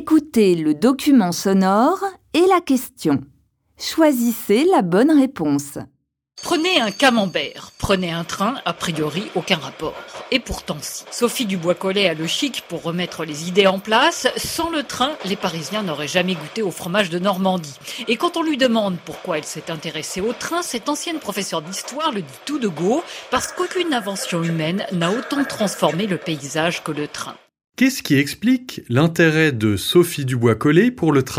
Écoutez le document sonore et la question. Choisissez la bonne réponse. Prenez un camembert, prenez un train, a priori aucun rapport. Et pourtant si. Sophie Dubois-Collet a le chic pour remettre les idées en place. Sans le train, les Parisiens n'auraient jamais goûté au fromage de Normandie. Et quand on lui demande pourquoi elle s'est intéressée au train, cette ancienne professeure d'histoire le dit tout de go, parce qu'aucune invention humaine n'a autant transformé le paysage que le train. Qu'est-ce qui explique l'intérêt de Sophie Dubois-Collet pour le train ?